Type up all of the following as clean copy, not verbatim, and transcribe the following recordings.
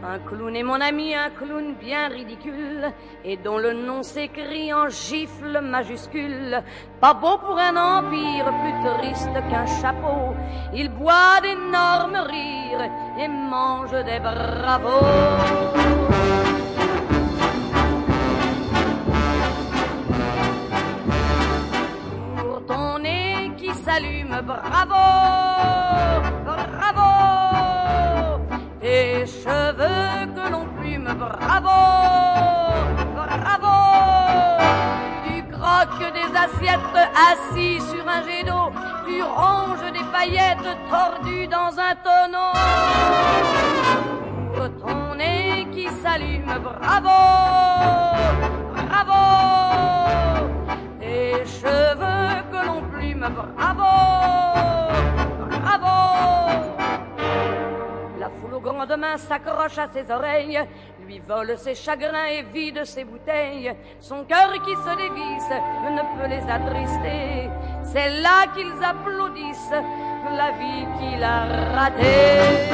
Un clown est mon ami, un clown bien ridicule, et dont le nom s'écrit en gifle majuscule. Pas beau pour un empire, plus triste qu'un chapeau. Il boit d'énormes rires et mange des bravos. Pour ton nez qui s'allume, bravo, bravo. Tes cheveux que l'on plume, bravo, bravo. Tu croques des assiettes assis sur un jet d'eau. Tu ronges des paillettes tordues dans un tonneau. Pour ton nez qui s'allume, bravo, bravo. Tes cheveux que l'on plume, bravo, bravo. La foule aux grandes mains s'accroche à ses oreilles, lui vole ses chagrins et vide ses bouteilles. Son cœur qui se dévisse ne peut les attrister. C'est là qu'ils applaudissent la vie qu'il a ratée.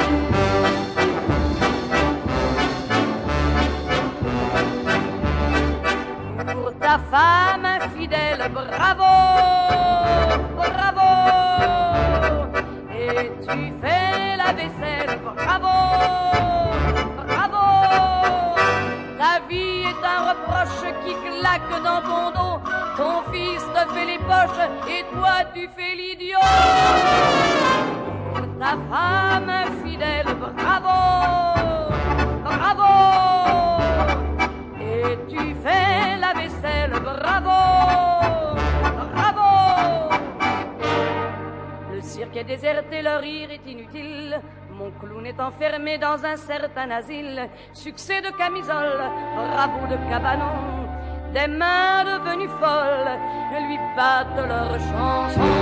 Pour ta femme infidèle, bravo, bravo. Et tu fais la vaisselle, bravo, bravo. Ta vie est un reproche qui claque dans ton dos. Ton fils te fait les poches et toi tu fais l'idiot. Pour ta femme infidèle, bravo, bravo. Et tu fais la vaisselle, bravo, bravo. Le cirque est déserté, le rire est inutile. Mon clown est enfermé dans un certain asile. Succès de camisole, bravo de cabanon. Des mains devenues folles lui battent leurs chansons.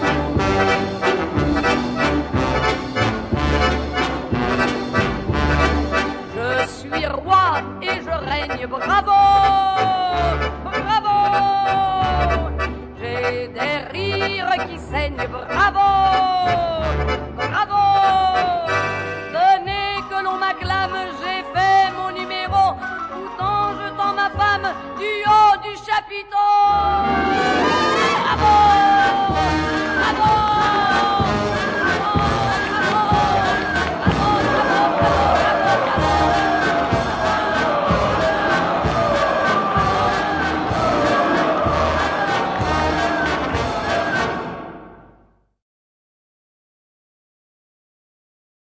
Je suis roi et je règne, bravo, bravo. J'ai des rires qui saignent, bravo, bravo. Venez que l'on m'acclame, j'ai fait mon numéro, tout en jetant ma femme du haut du chapiteau.